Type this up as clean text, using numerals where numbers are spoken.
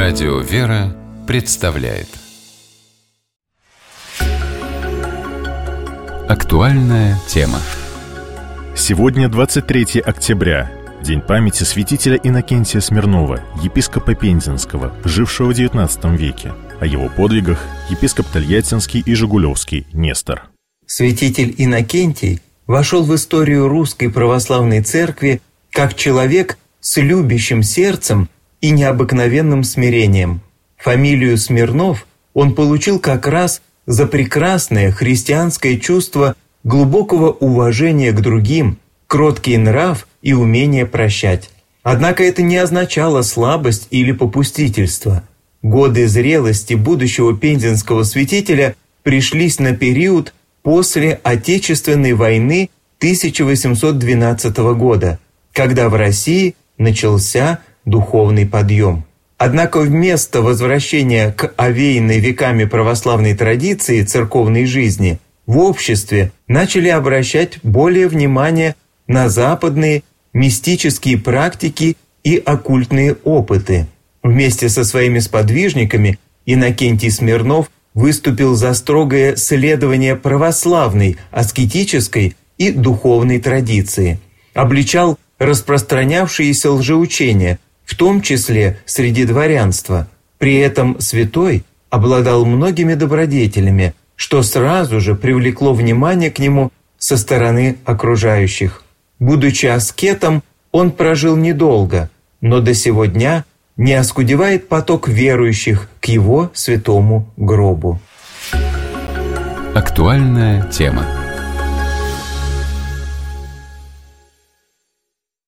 Радио «Вера» представляет актуальная тема. Сегодня 23 октября, день памяти святителя Иннокентия Смирнова, епископа Пензенского, жившего в XIX веке. О его подвигах епископ Тольяттинский и Жигулевский Нестор. Святитель Иннокентий вошел в историю Русской Православной Церкви как человек с любящим сердцем и необыкновенным смирением. Фамилию Смирнов он получил как раз за прекрасное христианское чувство глубокого уважения к другим, кроткий нрав и умение прощать. Однако это не означало слабость или попустительство. Годы зрелости будущего пензенского святителя пришлись на период после Отечественной войны 1812 года, когда в России начался духовный подъем. Однако вместо возвращения к овеянной веками православной традиции церковной жизни в обществе начали обращать более внимание на западные мистические практики и оккультные опыты. Вместе со своими сподвижниками Иннокентий Смирнов выступил за строгое следование православной, аскетической и духовной традиции, обличал распространявшиеся лжеучения, в том числе среди дворянства. При этом святой обладал многими добродетелями, что сразу же привлекло внимание к нему со стороны окружающих. Будучи аскетом, он прожил недолго, но до сего дня не оскудевает поток верующих к его святому гробу. Актуальная тема.